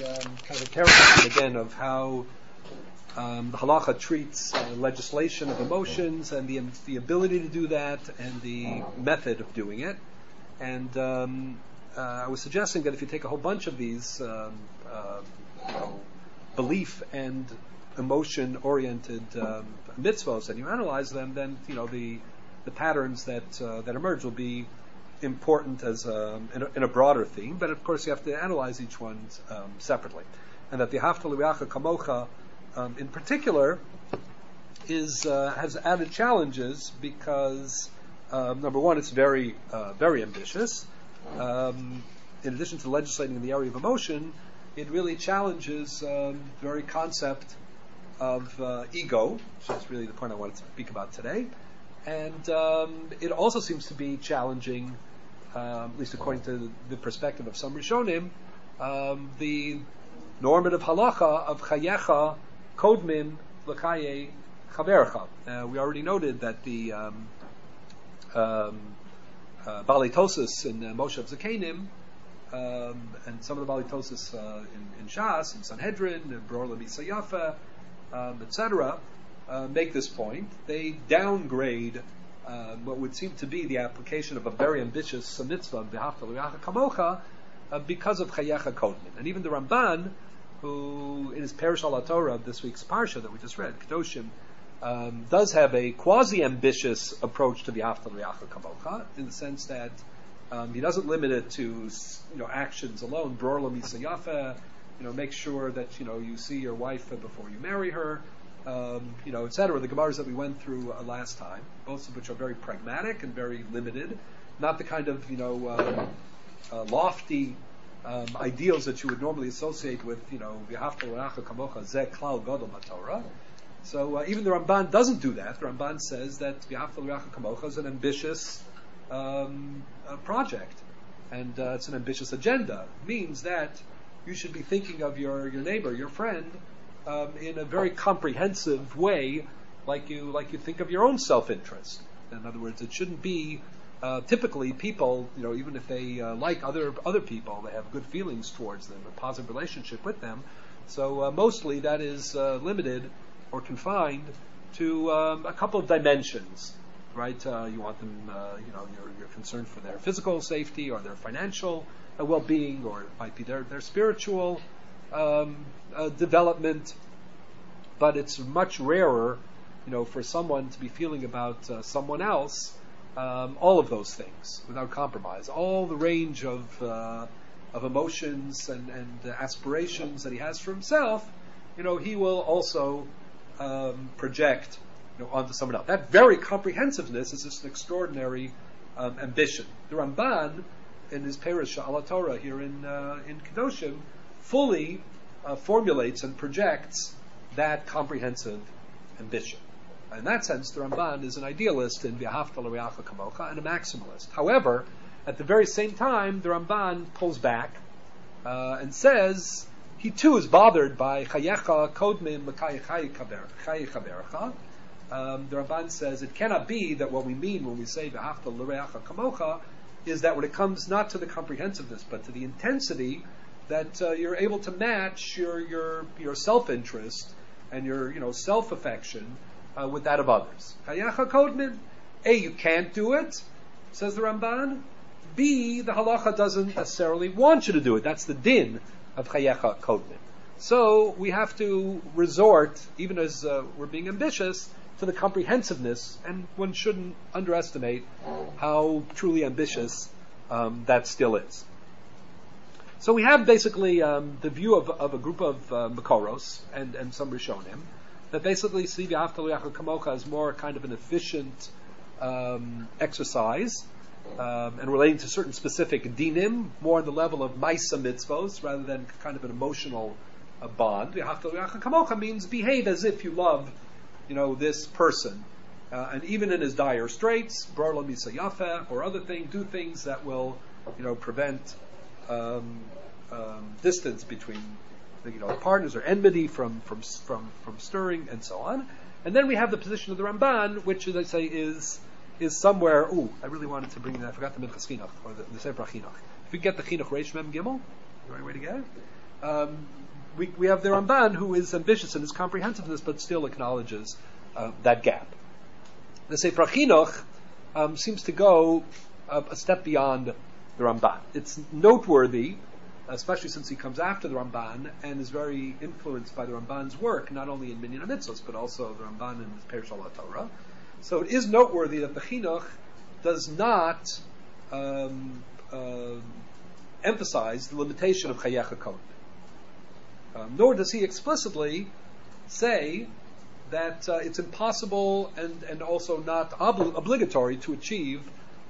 kind of a paradigm again of how the halacha treats legislation of emotions and the ability to do that and the method of doing it. And I was suggesting that if you take a whole bunch of these belief and emotion-oriented mitzvos and you analyze them, then the patterns that emerge will be important as in a broader theme. But of course, you have to analyze each one separately. And that the V'ahavta l'reacha kamocha, in particular, has added challenges because number one, it's very very ambitious. In addition to legislating in the area of emotion, it really challenges the very concept of ego, which is really the point I wanted to speak about today. And it also seems to be challenging, at least according to the perspective of some Rishonim, the normative halacha of chayecha kodmin l'chaye chavercha. We already noted that the Balei Tosis in Moshe of Zakenim, and some of the Balei Tosis in Shas, in Sanhedrin, in Bror Lamisa Yafa, etc., make this point. They downgrade what would seem to be the application of a very ambitious mitzvah, V'ahavta l'reacha kamocha, because of chayecha kodmin. And even the Ramban, who in his Perush al Torah of this week's parsha that we just read, Kedoshim, does have a quasi-ambitious approach to V'ahavta l'reacha kamocha, in the sense that he doesn't limit it to actions alone. Bror lamisa yafa, make sure that you see your wife before you marry her, etc. The Gemaras that we went through last time, both of which are very pragmatic and very limited, not the kind of lofty ideals that you would normally associate with V'ahavta l'reacha kamocha zeh klal gadol b'Torah. So even the Ramban doesn't do that. The Ramban says that V'ahavta l'reacha kamocha is an ambitious project, and it's an ambitious agenda. It means that you should be thinking of your neighbor, your friend, in a very comprehensive way, like you think of your own self-interest. In other words, it shouldn't be typically people, even if they like other people, they have good feelings towards them, a positive relationship with them. So mostly that is limited or confined to a couple of dimensions. Right, you want them, you're concerned for their physical safety or their financial well-being, or it might be their spiritual development. But it's much rarer, for someone to be feeling about someone else all of those things without compromise, all the range of emotions and aspirations that he has for himself. He will also project onto someone else. That very comprehensiveness is just an extraordinary ambition. The Ramban, in his Perush al Torah here in Kedoshim, fully formulates and projects that comprehensive ambition. In that sense, the Ramban is an idealist in V'ahavta l'reacha kamocha and a maximalist. However, at the very same time, the Ramban pulls back and says he too is bothered by chayecha kodmin l'chaye chavercha. The Ramban says it cannot be that what we mean when we say V'ahavta l'reacha kamocha is that when it comes not to the comprehensiveness but to the intensity, that you're able to match your self-interest and your self-affection with that of others. Chayecha kodmin, A, you can't do it, says the Ramban. B, the halacha doesn't necessarily want you to do it. That's the din of chayecha kodmin. So we have to resort, even as we're being ambitious, to the comprehensiveness, and one shouldn't underestimate how truly ambitious that still is. So we have basically the view of a group of Makoros and some Rishonim that basically see V'ahavta l'reacha kamocha as more kind of an efficient exercise and relating to certain specific dinim, more on the level of Maisa mitzvos rather than kind of an emotional bond. V'ahavta l'reacha kamocha means behave as if you love this person, and even in his dire straits, Bror lamisa yafa or other things, do things that will, prevent distance between partners or enmity from stirring and so on. And then we have the position of the Ramban, which, as I say, is somewhere. I really wanted to bring that. I forgot the Minchas Chinuch or the Sefer Chinuch. If we get the Chinuch Reish Mem Gimel, the right way to get it. we have the Ramban, who is ambitious in his comprehensiveness, but still acknowledges that gap. The Sefer Chinuch seems to go a step beyond the Ramban. It's noteworthy, especially since he comes after the Ramban and is very influenced by the Ramban's work, not only in Minyan HaMitzvos, but also the Ramban in his Perush al Torah. So it is noteworthy that the Chinuch does not emphasize the limitation of Chayecha Kohen. Nor does he explicitly say that it's impossible and also not obligatory to achieve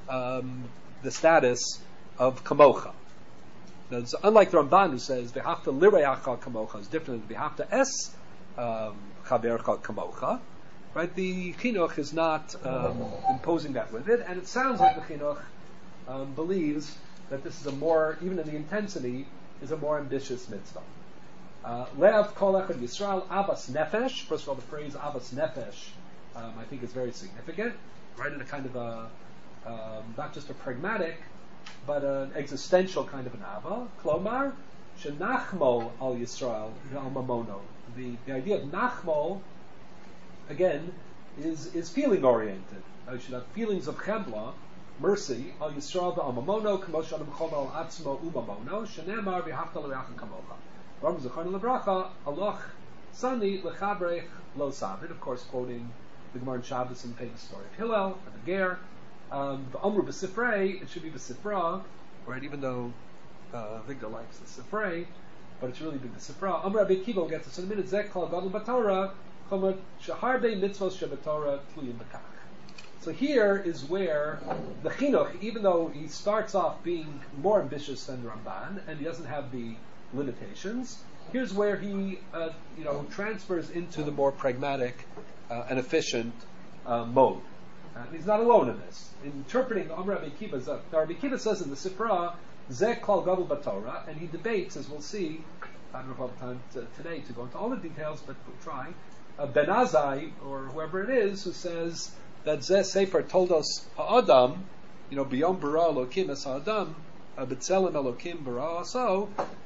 the status of Kamocha. Now, it's unlike the Ramban, who says V'hafta lireacha kamocha is different than V'hafta es chavercha kamocha. Right? The Chinuch is not imposing that with it, and it sounds like the Chinuch believes that this is a more, even in the intensity, is a more ambitious mitzvah. Le'av kol echad Yisrael avas nefesh. First of all, the phrase avas nefesh, I think, is very significant. Right, in a kind of a not just a pragmatic, but an existential kind of an ava. Klomar shenachmo al Yisrael al mamono. The idea of nachmo, again, is feeling oriented. You should have feelings of chemla, mercy, al Yisrael al mamono, kamo shanam chom al atzmo umamono, shenemar v'hafta l'reacha kamocha. Ram zechon lebracha, aloch sani lechabrech lo sabid. Of course, quoting the Gemara in Shabbos and paying the story of Hillel and the Ger. The Amru b'Sifrei, it should be b'Sifra, right? Even though Victor likes the Sifrei, but it should really be b'Sifra. Amru Rabbi Akiva, we'll get to this in a minute. Zek kol gadol b'Torah, chomot shaharbe mitzvos shebetorah tluyim b'kach. So here is where the Chinuch, even though he starts off being more ambitious than the Ramban, and he doesn't have the limitations, here's where he transfers into the more pragmatic and efficient mode. And he's not alone in this. In interpreting Amr Rabbi Akiva, Rabbi Akiva says in the Sifra, Zeh Kol Gadol B'Torah, and he debates, as we'll see, I don't know if I'll have time today to go into all the details, but we'll try, Ben Azai, or whoever it is, who says that Zeh Sefer told us Ha'adam, B'yom Bara Elokim Es Ha'adam, B'Tselem Elokim Bara So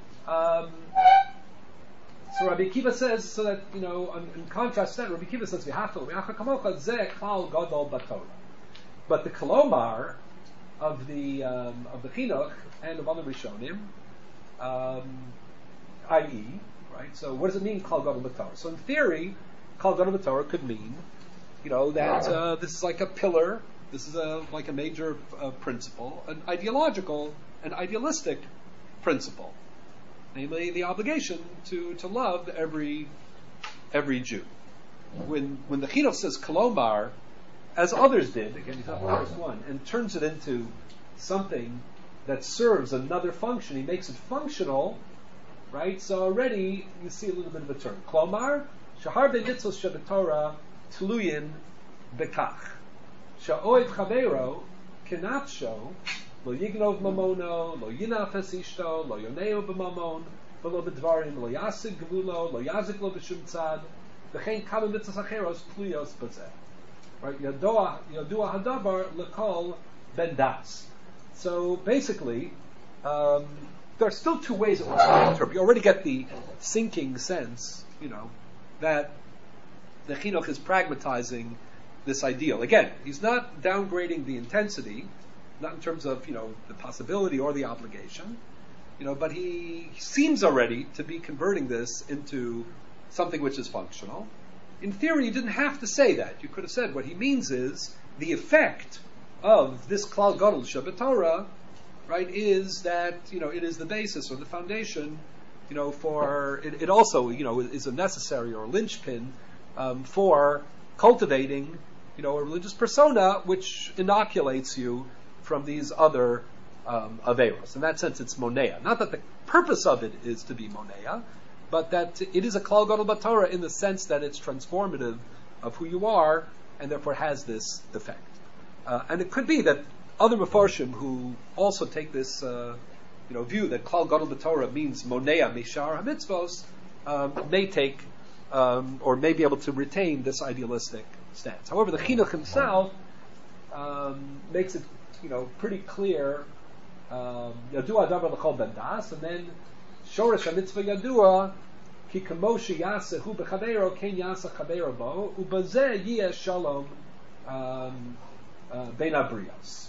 Rabbi Akiva says, so that, in contrast to that, Rabbi Akiva says, V'hafta kamocha zeh klal gadol b'Torah. But the kolomar of the Chinuch and of other Rishonim, i.e., right? So what does it mean, klal gadol b'Torah? So in theory, klal gadol b'Torah could mean, that this is like a pillar. This is like a major principle, an idealistic principle. Namely, the obligation to love every Jew. When the Chinuch says kolomar, as others did, again he's not the first one, and turns it into something that serves another function, he makes it functional, right? So already you see a little bit of a turn. Kolomar, shahar be'mitzvos shebetorah tluyin bekach. Sha'oed chavero kenafsho lo yignov mamono, lo yinafes ishto, lo yoneo b'mamon, v'lo b'dvarim, lo yasig gvulo, lo yazik lo b'shum tzad, v'chein kama mitzvos acheros pluyos b'zeh. Right? Yodua hadabar lekol ben das. So basically, there are still two ways of interpreting. You already get the sinking sense, that the Chinuch is pragmatizing this ideal. Again, he's not downgrading the intensity, not in terms of, the possibility or the obligation, but he seems already to be converting this into something which is functional. In theory, you didn't have to say that. You could have said what he means is the effect of this Klal Gadol Shebetorah, right, is that, it is the basis or the foundation, for, it also, is a necessary or linchpin for cultivating, a religious persona which inoculates you from these other averos. In that sense, it's monea. Not that the purpose of it is to be monea, but that it is a klal gadol b'Torah in the sense that it's transformative of who you are, and therefore has this effect. And it could be that other mefarshim who also take this, view that klal gadol b'Torah means monea mishar hamitzvos, may take or may be able to retain this idealistic stance. However, the Chinuch himself makes it, pretty clear. Yadu adavar l'chol ben das, and then Shoresh ha-mitzvah yadua, ki kamo sheyaseh hu b'chaveiro, ken yaseh chaveiro bo, ubazeh yiyeh shalom bein abrios.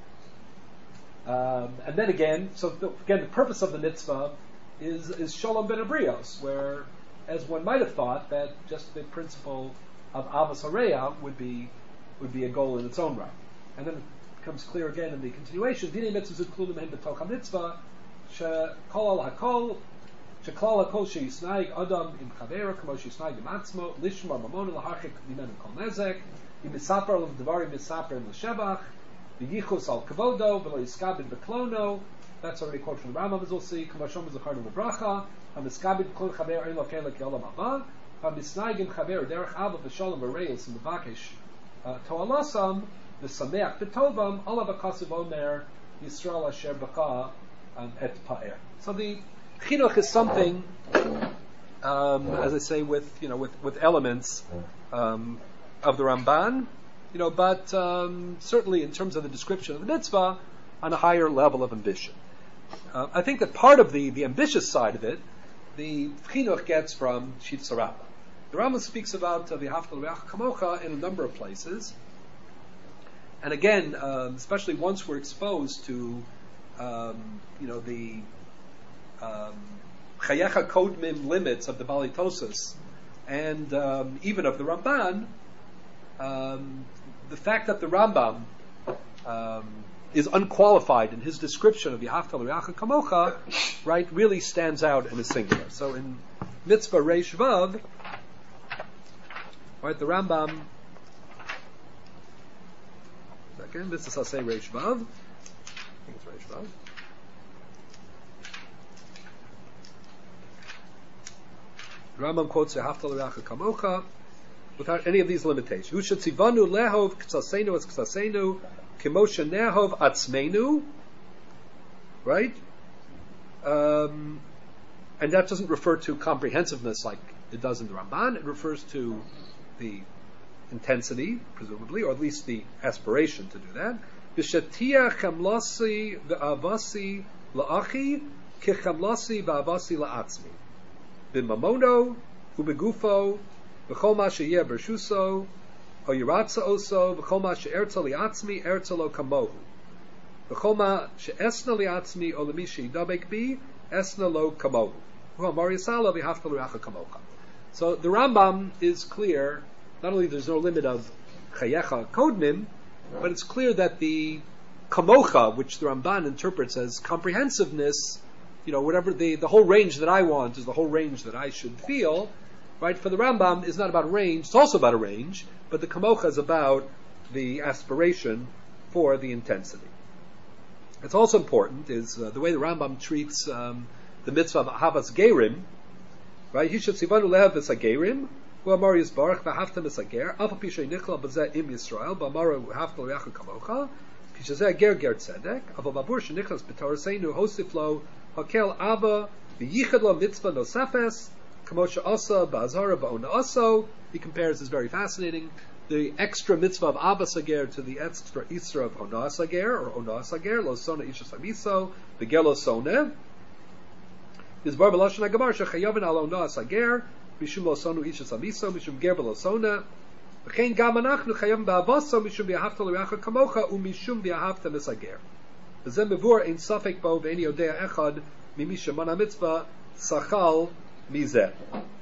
And then again, the purpose of the mitzvah is shalom ben abrios, where, as one might have thought, that just the principle of avos hareya would be a goal in its own right. And then it becomes clear again in the continuation, Dinei mitzvahs uklulim hem b'toch ha-mitzvah, shekol al hakol, sheklal hakol sheyisnaig adam im chavera, kamo sheyisnaig im atzmo, lishmar mamona lahachik mimenu kol nezek, im misaper al devarim misaper im l'shebach, v'yichus al kavodo, v'lo yiskabid b'klono. That's already quoted from the Rambam, as we'll see. Kamo shom v'zacharnu v'bracha, ha-miskabid b'klon chaver ein lo kein leki olam haba, ha-misnaig im chaver derech ava v'sholom v'reis im v'vakesh to'alasam, v'sameach b'tovam, olav ha'kasiv omer, Yisrael asher b'cha et pa'er. So the chinuch is something, as I say, with elements of the Ramban, but certainly in terms of the description of the mitzvah, on a higher level of ambition. I think that part of the ambitious side of it, the chinuch gets from Shitza Rabbah. The Rambam speaks about v'ahavta l'reacha kamocha in a number of places, and again, especially once we're exposed to the chayecha kodmim limits of the Bali Tosas and even of the Ramban, the fact that the Rambam is unqualified in his description of v'ahavta l'reacha kamocha, right, really stands out and is singular. So in Mitzvah Reish Vav, right, the Rambam, second, this is Hasei Reish Vav. I think it's Reish Vav. The Rambam quotes v'ahavta l'reacha kamocha without any of these limitations. Hu shetzivanu lehov k'tzasenu es k'tzasenu k'mo shenehov atzmenu, right? And that doesn't refer to comprehensiveness like it does in the Ramban. It refers to the intensity, presumably, or at least the aspiration to do that. V'shetia chamlasi v'avasi la'achi k'chamlasi v'avasi la'atzmi. B'mamono u'begufo v'chol ma sheyeh bershuso o yiratza oso v'chol ma she'ertza li'atzmi ertza lo kamohu v'chol ma she'esna li'atzmi o l'mi she'idabek bi esna lo kamohu v'amar yisala v'ahavta l'reacha kamocha. So the Rambam is clear. Not only there's no limit of chayecha kodmim, but it's clear that the kamocha, which the Ramban interprets as comprehensiveness, whatever the whole range that I want is the whole range that I should feel, right? For the Rambam, is not about range, it's also about a range, but the kamocha is about the aspiration for the intensity. It's also important is the way the Rambam treats the mitzvah of Havas Gerim, right? He should sivanu lehav v'sagerim, v'amar yisbarach v'hafta v'sager, alfa pishay nichla b'zeh im Yisrael, v'amar v'hafta l'reacha kamocha, pishazeh ger tzedek, aval babur shenichlas b'toraseinu hosiflo, hakel ava, v'yichad lo mitzvah nosafes, kamosha asa ba'azara ba'ona aso. He compares, is very fascinating, the extra mitzvah of Abba Sager to the extra Isra of Ona Sager, or Ona Sager, Lo Sona Isha Samiso, the Gelo Sona. Is Bar Balashon HaGamar, Shechayavin Al Ona Sager, Mishum Lo Sonu Isha Samiso, Mishum Ger Lo Sona, V'chein Gam Anachnu Chayavin Ba'avaso, Mishum B'ahavta L'Reacha Kamocha, Mishum B'ahavta L'Sager. V'zem Mevur Ein Safek Bo V'eni Yodea Echad, Mimisha Mana Mitzvah, Sachal Mizeh.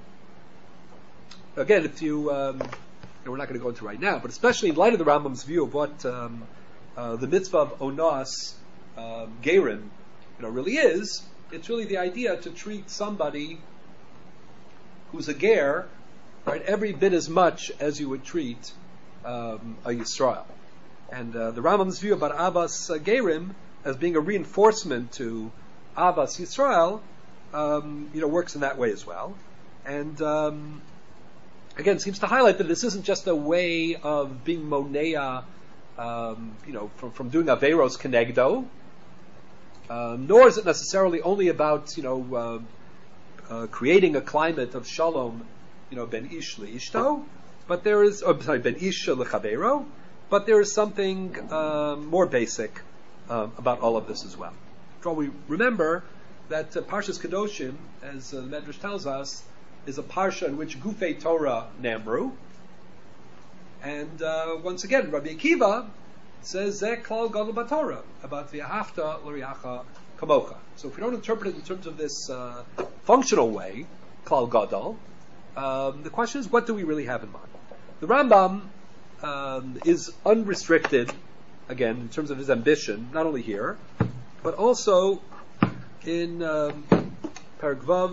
Again, if you, we're not going to go into right now, but especially in light of the Rambam's view of what the mitzvah of Onas Gerim, really is, it's really the idea to treat somebody who's a ger, right, every bit as much as you would treat a Yisrael. And the Rambam's view about Abbas Gerim as being a reinforcement to Abbas Yisrael, works in that way as well. And again, seems to highlight that this isn't just a way of being monea, from doing averos kenegdo, nor is it necessarily only about, creating a climate of shalom, ben ish leishto, but there is, ben ish lechavero, but there is something more basic about all of this as well. After all, we remember that Parshas Kedoshim, as the Medrash tells us, is a parsha in which Gufei Torah Namru. And once again, Rabbi Akiva says Zeh Klal Gadol B'Torah about V'ahavta L'Riacha Kamocha. So if we don't interpret it in terms of this functional way, Klal Gadol, the question is, what do we really have in mind? The Rambam is unrestricted, again, in terms of his ambition, not only here, but also in Perek Vav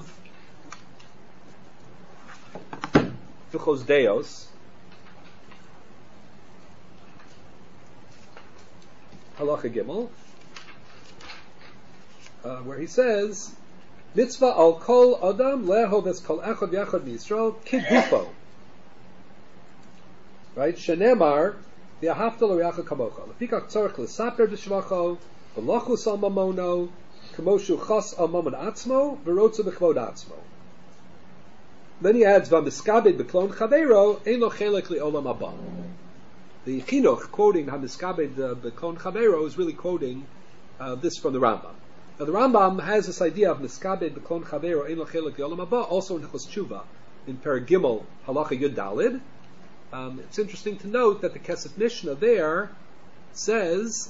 V'chos Deos, Halacha Gimel, where he says, Mitzvah al kol adam lehov es kol echad yachad miyisrael kigufo. Right? Shenemar v'ahavta l'reacha kamocha. Lefikach tzorich l'saper b'shvacho v'lochus al mamono k'moshu chas al mamon atzmo v'rotzu b'chvod atzmo. Then he adds v'amiskabed b'klon chaveiro ein lo chelek li'olam haba. The Chinuch quoting Hamiskabed B'Klon Chaveiro is really quoting this from the Rambam. Now the Rambam has this idea of Miskabed B'Klon Chaveiro Ein Lo Chelek L'Olam Haba also in Hilchos Tshuva in Perek Gimel Halacha Yud Dalid. It's interesting to note that the Kesef Mishnah there says,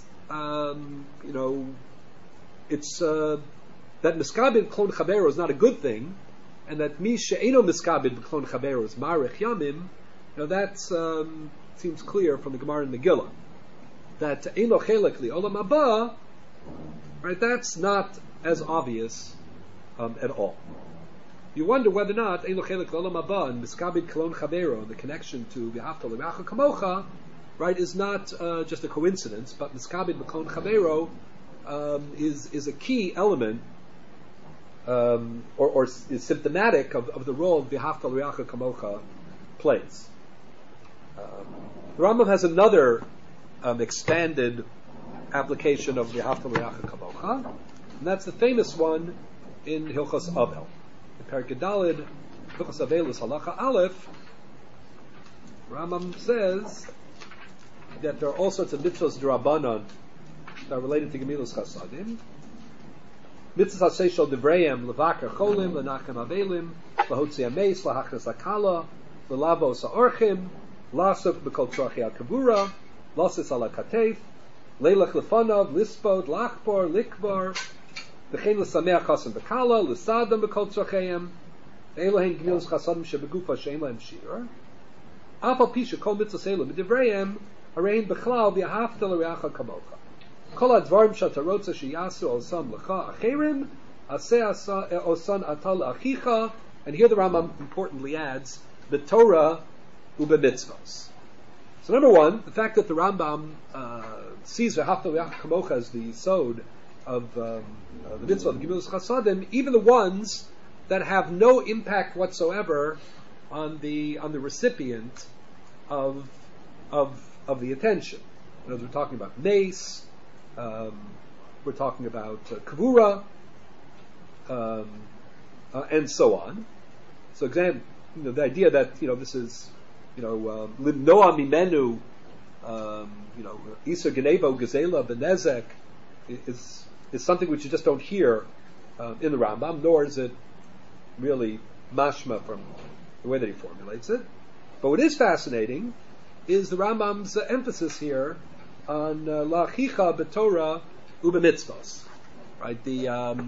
it's that Miskabed B'Klon Chaveiro is not a good thing, and that Mi She'eno Miskabed B'Klon Chaveiro is Marich Yamim. That's seems clear from the Gemara in Megillah that Ein Lo Chelek Li'Olam Haba, right? That's not as obvious at all. You wonder whether or not Ein Lo Chelek Li'Olam Haba and Miskabed Klon Chaveiro, the connection to V'ahavta L'Reacha Kamocha, right, is not just a coincidence, but Miskabed Klon Chaveiro is a key element or is symptomatic of the role V'ahavta L'Reacha Kamocha plays. The Rambam has another expanded application of V'ahavta L'Reacha Kamocha, and that's the famous one in Hilchos Avel. In Perek Dalid, Hilchos Avel is Halacha Aleph. Rambam says that there are all sorts of mitzvos d'Rabbanan that are related to Gemilas Chasadim. Mitzvahs HaSeishol Devreim, Levaker Cholim, Lenachem Avelim, Lahotzi Ameis, Lahachnas Akala, Lelavos Ha'orchim, Lasuk B'Kol Tzrachei HaKavura, Lasis Ala Katef, Leilach Lefanav, Lispod, Lachbor, Likbar, V'chein L'Sameach Chasim B'Kala, L'Sadam B'Kol Tzracheim, Elohein Gemilas Chasadim Shebegufa Shein Lahem Shir, Apal Pisha Kol Mitzvos Elu B'Divreim, Harein B'Chlal V'ahavta L'Reacha Kamocha. Kol HaDvarim Shata Rotza Sheyasu Osam L'cha Acherim, Aseh Osan Atal Achicha, and here the Rambam importantly adds, the Torah Ube Mitzvos. So number one, the fact that the Rambam sees V'ahavta L'Reacha Kamocha as the sod of the mitzvah of the Gemilas Chasadim, even the ones that have no impact whatsoever on the recipient of the attention. In other words, we're talking about mace, we're talking about kavura, and so on. So, again, the idea that this is Noah Mimenu, Isa Genevo Gazela Benezek is something which you just don't hear in the Rambam, nor is it really mashma from the way that he formulates it. But what is fascinating is the Rambam's emphasis here on la'achicha b'Torah u'b'mitzvos. Right? The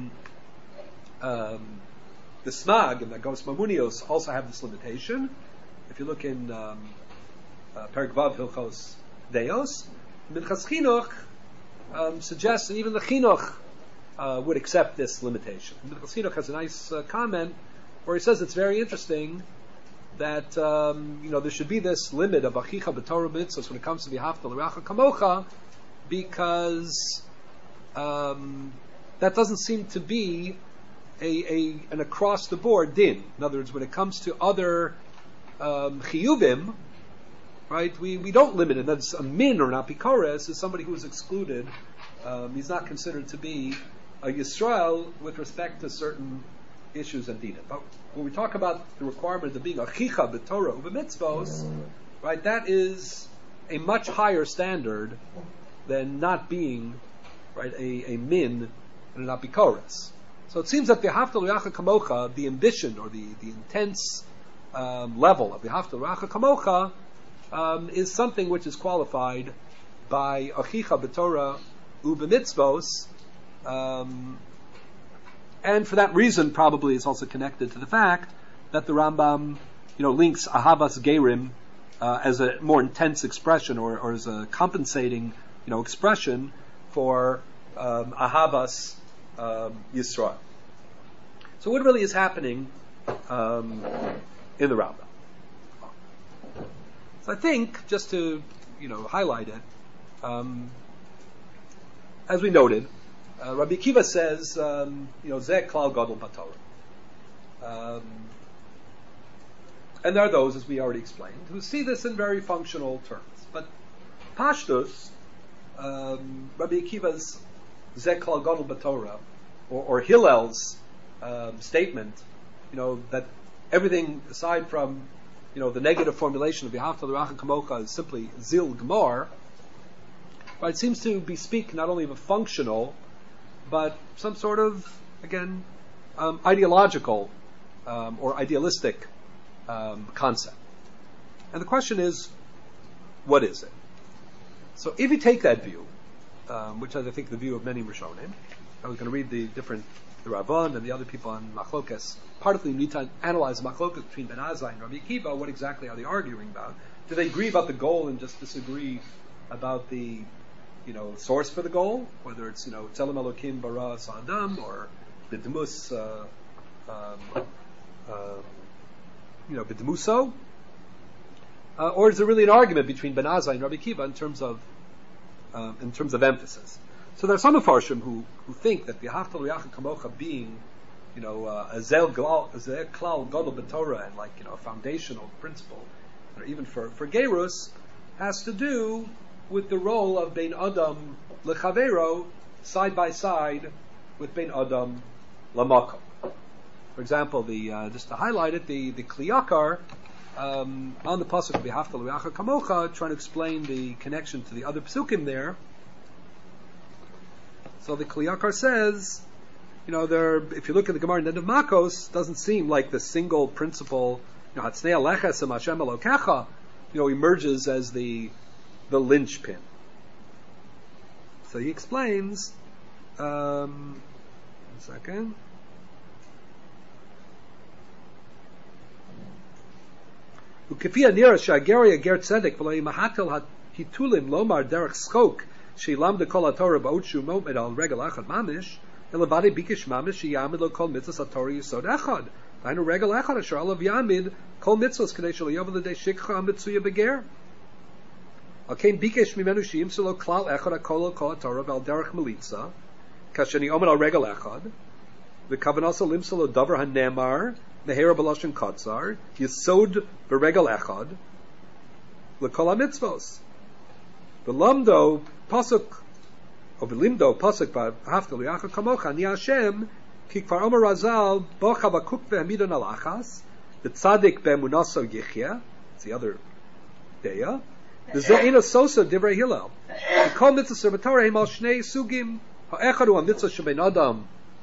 Smag and the Gos Mamunios also have this limitation. If you look in Perek Vav Hilchos Deos, Minchas Chinuch suggests, and even the Chinuch would accept this limitation. Minchas Chinuch has a nice comment where he says it's very interesting that there should be this limit of achicha b'Torah mitzvos when it comes to V'ahavta L'Reacha Kamocha, because that doesn't seem to be an across the board din. In other words, when it comes to other chiyuvim, right, we don't limit it. That's a min or an apikores is somebody who is excluded. He's not considered to be a Yisrael with respect to certain issues and dinim. But when we talk about the requirement of being achicha b'Torah u'b'mitzvos, right, that is a much higher standard than not being, right, a min and an apikores. So it seems that the Haftal L'Yacha Kamocha, the ambition or the intense level of the Haftal L'Yacha Kamocha, is something which is qualified by Achicha B'Torah U'B'Mitzvos, and for that reason probably is also connected to the fact that the Rambam, links Ahavas Gerim as a more intense expression or as a compensating, expression for Ahavas Yisrael. So what really is happening in the Rambam? So I think, just to highlight it, as we noted, Rabbi Akiva says, Zeh Klal Gadol B'Torah. And there are those, as we already explained, who see this in very functional terms. But Pashtus, Rabbi Akiva's Zeh Klal Gadol B'Torah, or Hillel's statement, that everything aside from, the negative formulation of V'ahavta l'Reacha Kamocha is simply Zil Gemar, right, seems to bespeak not only of a functional, but some sort of, again, ideological or idealistic concept. And the question is, what is it? So if you take that view, which is I think the view of many Rishonim, I was going to read the Ravan and the other people on Machlokes. Part of the need to analyze the Machlokes between Ben Azai and Rabbi Akiva. What exactly are they arguing about? Do they agree about the goal and just disagree about the source for the goal? Whether it's Tzelem Elokim bara Sa'adam or B'Demus B'Demuso, or is there really an argument between Ben Azai and Rabbi Akiva in terms of emphasis? So there are some Mefarshim who think that the V'ahavta l'Reacha Kamocha being, a Zeh Klal Gadol B'Torah and a foundational principle, or even for Gerus, has to do with the role of Bein Adam L'Chavero side by side with Bein Adam L'Makom. For example, just to highlight it, the Kliyakar on the pasuk of V'ahavta l'Reacha Kamocha, trying to explain the connection to the other psukim there. So the Kliyakar says, if you look at the Gemara in the end of Makos, doesn't seem like the single principle, Hatznei Aleches and Hashem Elokecha, emerges as the linchpin. So he explains, one second. Ukefia nira shageria ger tzedek v'lo yimahatel hitulim lomar derech schok shelam de kol haTorah ba'otshu momed al regel echad mamish elevadi bikish mamish sheyamid lo kol mitzvos haTorah yisod echad dainu regel echad asher alav yamid kol mitzvos kadei shelo yovel l'dei shikcha mitzuya beger alkein bikish mimenu sheyimsu lo klal echad hakol kol haTorah v'al derech melitza kasheni omed al regel echad v'kavan also limsu lo davar hanemar Nehera b'lashon katzar yisod b'regel echad l'kol hamitzvos v'lamdo pasuk or v'limdo pasuk b'ahavta l'Reacha Kamocha ani Hashem ki kvar omer Razal bo Chavakuk ve'hamidon alachas v'tzadik be'emunaso yichya. It's the other deya. V'zeh eino sosa divrei Hillel v'kol mitzvos b'Torah hem al shnei sugim ha'echad hu hamitzvos shebein adam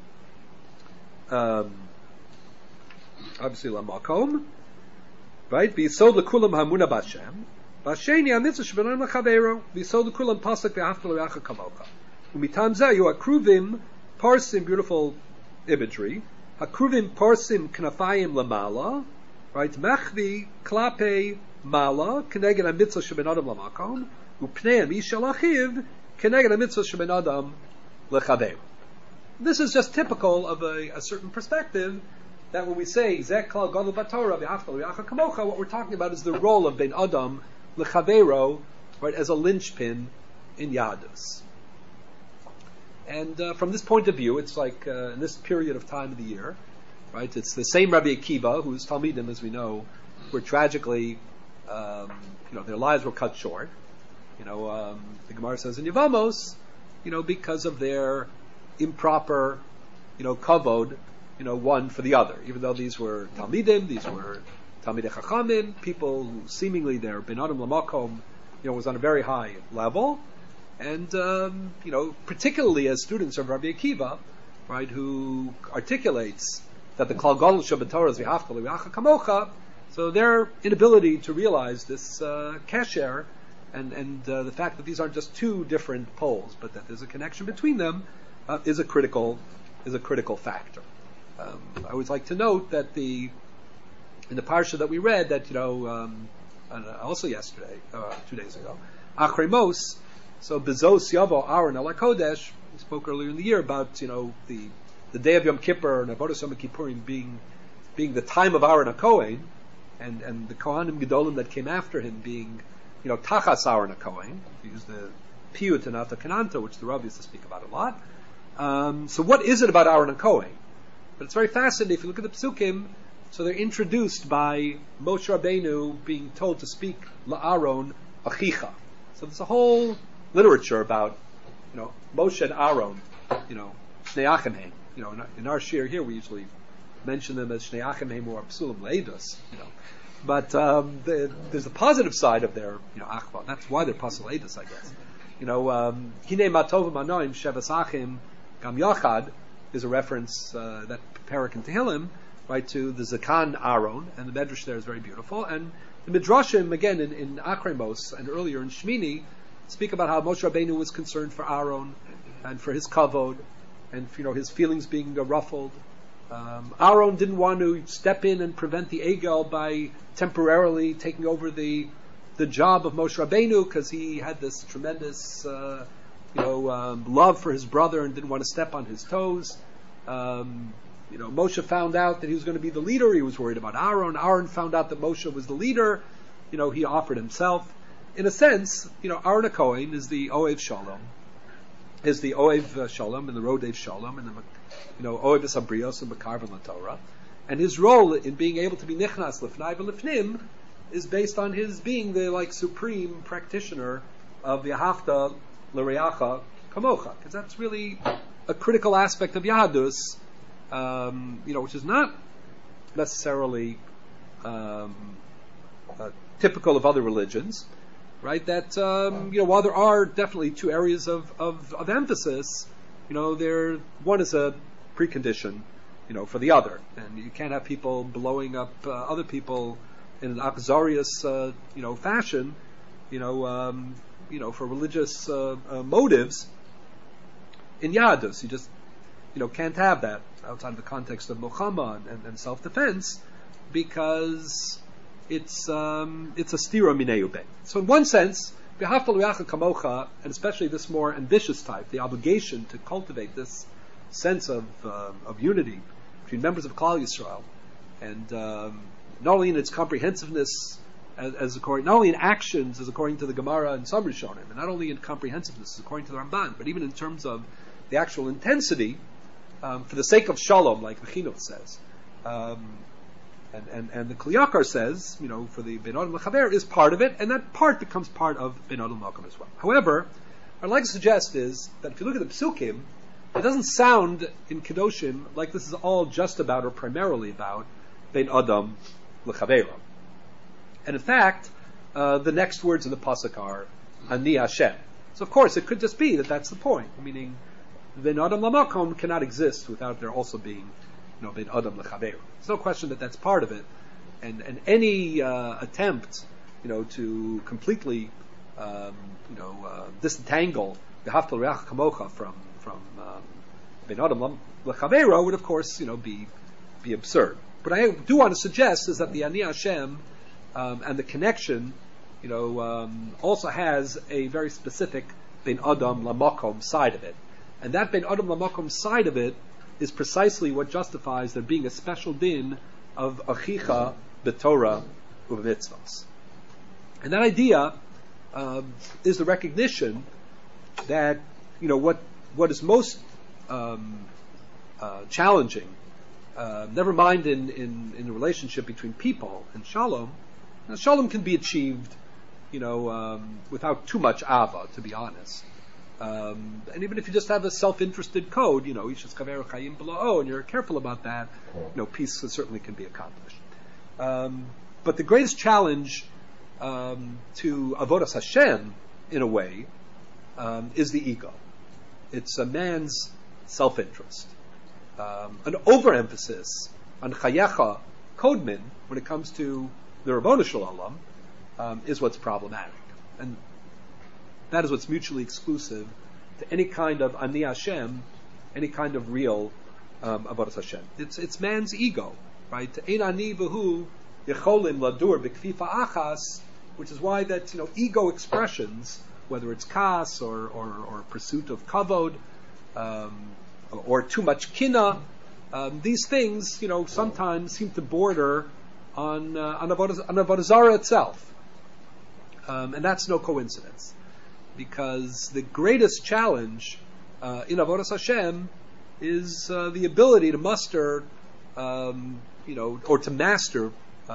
obviously lamakom, right? V'yisod l'kulam hamuna b'Hashem, v'asheni hamitzvah shebein l'chavero, v'yisod l'kulam pasuk v'ahavta l'Reacha Kamocha. Umitam zeh you akruvim parsim, beautiful imagery. Akruvim parsim knafayim lamala, right? Mechvi klape mala keneged hamitzvah shebein adam lamakom, upneim ishal achiv keneged hamitzvah shebein adam l'chavero. This is just typical of a certain perspective. That when we say Zeh Klal Gadol B'Torah V'ahavta l'Reacha Kamocha, what we're talking about is the role of Ben Adam L'Chavero, right, as a linchpin in Yadus. And from this point of view, it's like in this period of time of the year, right? It's the same Rabbi Akiva, whose Talmidim, as we know, were tragically, their lives were cut short. The Gemara says in Yevamos, because of their improper, kavod. One for the other. Even though these were Talmidim, these were Talmidei Chachamim, people who seemingly their Ben Adam L'Makom, was on a very high level. And, particularly as students of Rabbi Akiva, right, who articulates that the Klal Gadol Shabbatorah is v'hafta l'reacha kamocha. So their inability to realize this kesher and the fact that these aren't just two different poles, but that there's a connection between them, is a critical factor. I would like to note that in the parsha that we read, that also yesterday, 2 days ago, Achrei Mos. So Bezos Yavo Aaron Ala Kodesh. We spoke earlier in the year about the day of Yom Kippur and Avodas Yom Kippurim being the time of Aaron HaKohen, and the Kohanim Gedolim that came after him being Tachas Aaron HaKohen. We use the Piyut and Ata Kananta, which the Rav used to speak about a lot. So what is it about Aaron HaKohen? But it's very fascinating if you look at the Psukim. So they're introduced by Moshe Rabbeinu being told to speak La'aron Achicha. So there's a whole literature about Moshe and Aaron, Shnei Achim Heim. In our shir here we usually mention them as Shnei Achim Heim or Psulim Leidus. But there's a positive side of their Achva. That's why they're Pasul Leidus, I guess. Hinei Matov Manoim Shevas Achim Gam Yachad is a reference that Perak in Tehillim, right, to the Zakan Aaron, and the Medrash there is very beautiful. And the Midrashim, again, in Achrei Mos and earlier in Shmini, speak about how Moshe Rabbeinu was concerned for Aaron and for his kavod and for, his feelings being ruffled. Aaron didn't want to step in and prevent the Egel by temporarily taking over the job of Moshe Rabbeinu, because he had this tremendous love for his brother and didn't want to step on his toes. Moshe found out that he was going to be the leader. He was worried about Aaron. Aaron found out that Moshe was the leader. He offered himself. In a sense, Aaron HaKohen is the Oev Shalom, and the Rodev Shalom, and the Oev Sabrios and Bekarvan LaTorah. And his role in being able to be Nichnas Lifnai V'Lifnim is based on his being the supreme practitioner of the Hafta L'Reacha Kamocha, because that's really a critical aspect of Yahadus, which is not necessarily typical of other religions, right? That while there are definitely two areas of emphasis, one is a precondition, for the other, and you can't have people blowing up other people in an uxorious, fashion, for religious motives. In Yahadus, you just can't have that outside of the context of Muhammad and self-defense, because it's a stira minei ubei. So in one sense, v'hafta l'reacha kamocha, and especially this more ambitious type, the obligation to cultivate this sense of unity between members of Klal Yisrael, and not only in its comprehensiveness as according, not only in actions as according to the Gemara and some Rishonim, and not only in comprehensiveness as according to the Ramban, but even in terms of the actual intensity, for the sake of shalom, like the Chinuch says, and the Kli Yakar says, for the Ben Adam L'Chaver is part of it, and that part becomes part of Ben Adam L'Makom as well. However, what I'd like to suggest is that if you look at the Psukim, it doesn't sound in Kedoshim like this is all just about or primarily about Ben Adam L'Chaver. And in fact, the next words in the pasuk are Ani Hashem. So of course, it could just be that that's the point, meaning Ben Adam L'Makom cannot exist without there also being Ben Adam L'Chaver. There's no question that that's part of it, and any attempt, to completely, disentangle the Hafta L'Reacha Kamocha from Ben Adam L'Chaver would, of course, be absurd. What I do want to suggest is that the Ani Hashem and the connection, also has a very specific Ben Adam L'Makom side of it, and that Ben Adam L'Makom side of it is precisely what justifies there being a special din of achicha b'Torah u'b'mitzvos. And that idea is the recognition that what is most challenging, never mind in the relationship between people and shalom. Now, shalom can be achieved, without too much ava, to be honest. And even if you just have a self-interested code, Ishas Kaver Chayim B'La'o, and you're careful about that, peace certainly can be accomplished. But the greatest challenge to Avodas Hashem, in a way, is the ego. It's a man's self-interest. an overemphasis on chayecha kodmin when it comes to the Rabbanu Shalom is what's problematic, and that is what's mutually exclusive to any kind of ani Hashem, any kind of real avodas Hashem. It's man's ego, right? Ein ani v'hu yecholim ladur b'kfifa achas, which is why that ego expressions, whether it's kas or pursuit of kavod, or too much kina, these things sometimes seem to border on avodah zarah itself, and that's no coincidence, because the greatest challenge in avodas Hashem is the ability to muster, or to master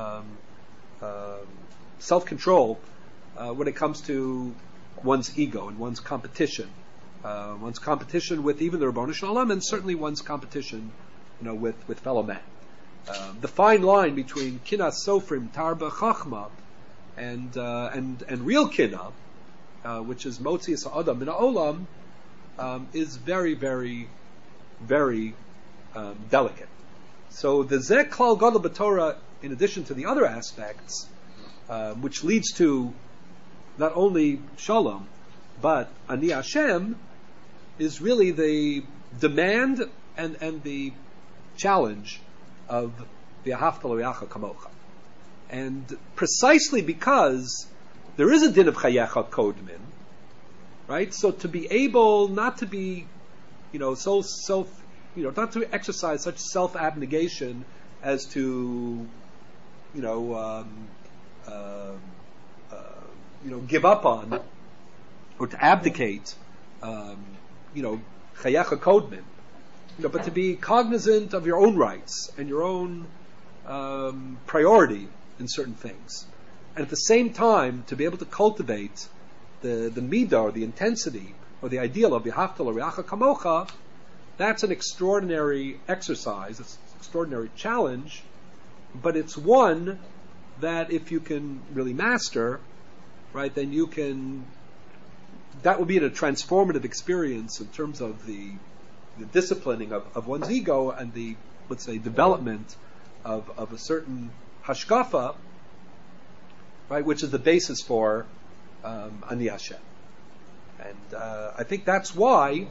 self-control when it comes to one's ego and one's competition with even the Rabbanu Shalom, and certainly one's competition, with fellow men. The fine line between kinas sofrim tarba chachma and real kina, which is motzias ha'adam min ha'olam, is very, very, very delicate. So the zeh klal gadol b'Torah, in addition to the other aspects, which leads to not only shalom but ani Hashem, is really the demand and the challenge of the ahavta l'reacha kamocha. And precisely because there is a din of chayecha kodmin, right? So to be able not to be, not to exercise such self-abnegation as to, give up on or to abdicate, chayecha kodmin, but to be cognizant of your own rights and your own priority in certain things, and at the same time to be able to cultivate the midah, or the intensity, or the ideal of v'ahavta l'reacha kamocha. That's an extraordinary exercise. It's an extraordinary challenge, but it's one that if you can really master, right, then that will be a transformative experience in terms of the disciplining of one's ego and the, let's say, development of a certain hashkafa, right, which is the basis for ani Hashem. And I think that's why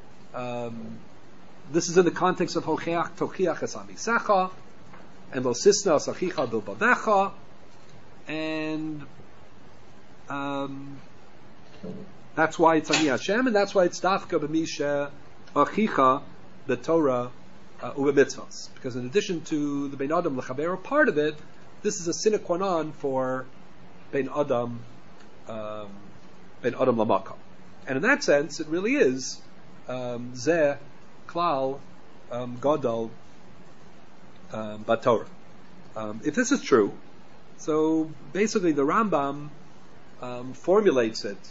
this is in the context of hocheach tochiach es amisecha and lo sisna es achicha bilbavecha, and that's why it's ani Hashem, and that's why it's dafka b'misha achicha b'Torah u'b'mitzvos, because in addition to the bein adam l'chavero part of it, this is a sine qua non for bein adam l'makam, and in that sense, it really is zeh klal gadol b'Torah. If this is true, so basically the Rambam formulates it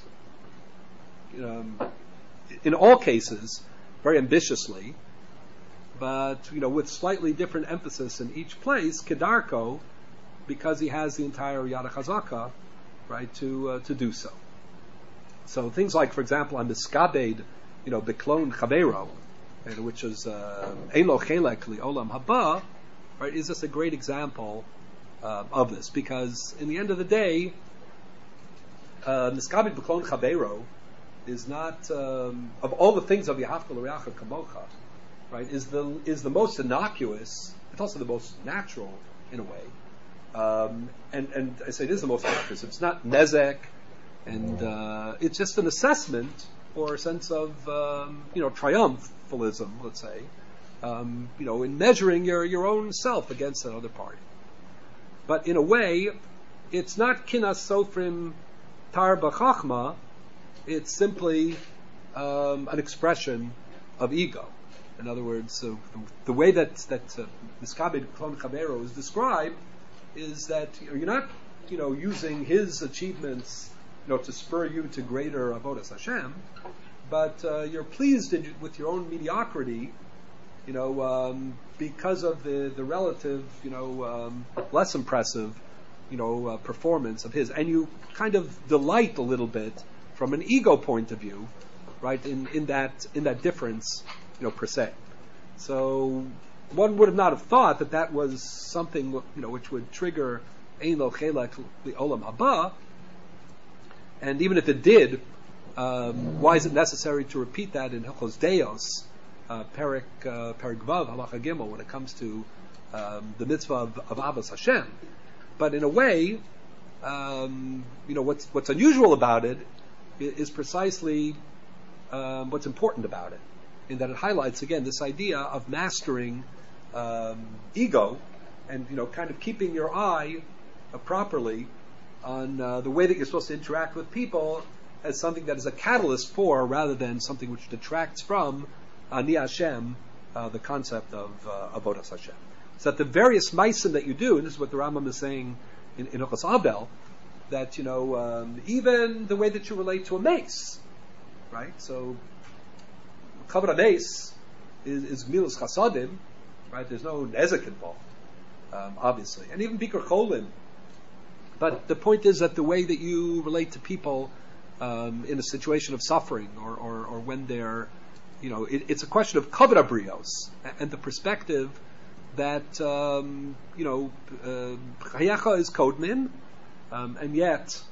in all cases very ambitiously, but with slightly different emphasis in each place, kedarko, because he has the entire Yad HaChazaka, right, to do so. So things like, for example, on miskabed, beklon chavero, which is ein lo chelek li olam haba, right, is just a great example of this, because in the end of the day, miskabed beklon chavero is not, of all the things of V'ahavta l'reacha kamocha, right, is the most innocuous. It's also the most natural in a way, and I say it is the most innocuous. It's not nezek, and it's just an assessment or a sense of triumphalism, let's say, in measuring your own self against another party. But in a way, it's not kinas sofrim tar b'chachma. It's simply an expression of ego. In other words, the way that miskabed klon chavero is described is that you're not using his achievements to spur you to greater avodas Hashem, but you're pleased with your own mediocrity, because of the relative, less impressive, performance of his, and you kind of delight a little bit from an ego point of view, right? In that difference, per se. So one would have not have thought that that was something which would trigger Ein Lo Chelek Li'olam Haba. And even if it did, why is it necessary to repeat that in Hilchos Deos, Perik Vav Halacha Gimel, when it comes to the mitzvah of Avos Hashem? But in a way, what's unusual about it is precisely what's important about it, in that it highlights again this idea of mastering ego, and kind of keeping your eye properly on the way that you're supposed to interact with people as something that is a catalyst for, rather than something which detracts from Ani Hashem, the concept of Avodas Hashem. So that the various meisim that you do, and this is what the Rambam is saying in Hilchos Abel, that even the way that you relate to a mace, right? So Kavod HaMeis is Gmilas Chasadim, right? There's no nezek involved, obviously, and even Bikur Cholim. But the point is that the way that you relate to people in a situation of suffering, or when they're, it's a question of Kavod HaBrios, and the perspective that Chayecha is Kodmin, and yet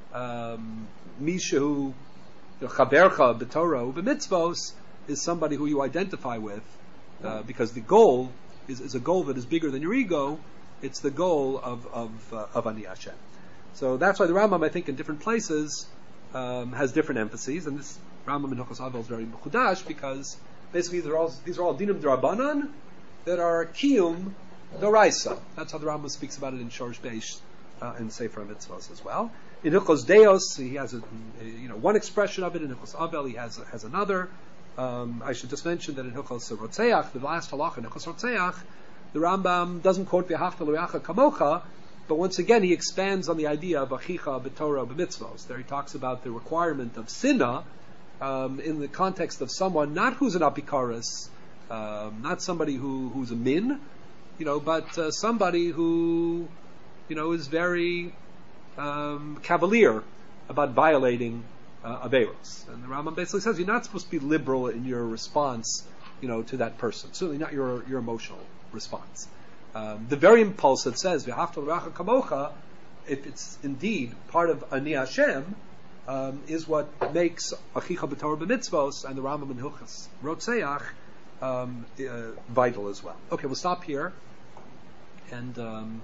Mishu Chabercha B'Torah B'Mitzvos is somebody who you identify with, because the goal is a goal that is bigger than your ego. It's the goal of Ani Hashem. So that's why the Rambam, I think, in different places has different emphases, and this Rambam in Hilchos Abel is very mechudash, because basically these are all dinim d'Rabbanan that are kiyum d'oraisa. That's how the Rambam speaks about it in Shorish Beish and Sefer HaMitzvos as well. In Hilchos Deos, he has one expression of it. In Hilchos Abel, he has another. I should just mention that in Hilchos Rotzeach, the last halacha in Hilchos Rotzeach, the Rambam doesn't quote V'ahavta l'reacha kamocha, but once again he expands on the idea of achicha b'Torah b'mitzvos. There he talks about the requirement of sinna in the context of someone not who's an apikaris, not somebody who's a min, but somebody who is very cavalier about violating averos. And the Rambam basically says you're not supposed to be liberal in your response, to that person. Certainly not your emotional response. The very impulse that says "V'ahavta l'reacha kamocha," if it's indeed part of Ani Hashem, is what makes achicha b'Torah b'mitzvos and the Rambam in Hilchos Rotzeach vital as well. Okay, we'll stop here, and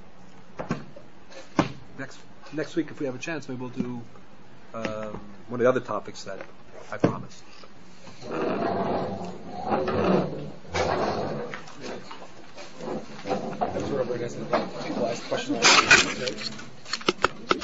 next week, if we have a chance, maybe we'll do one of the other topics that I promised. People ask questions.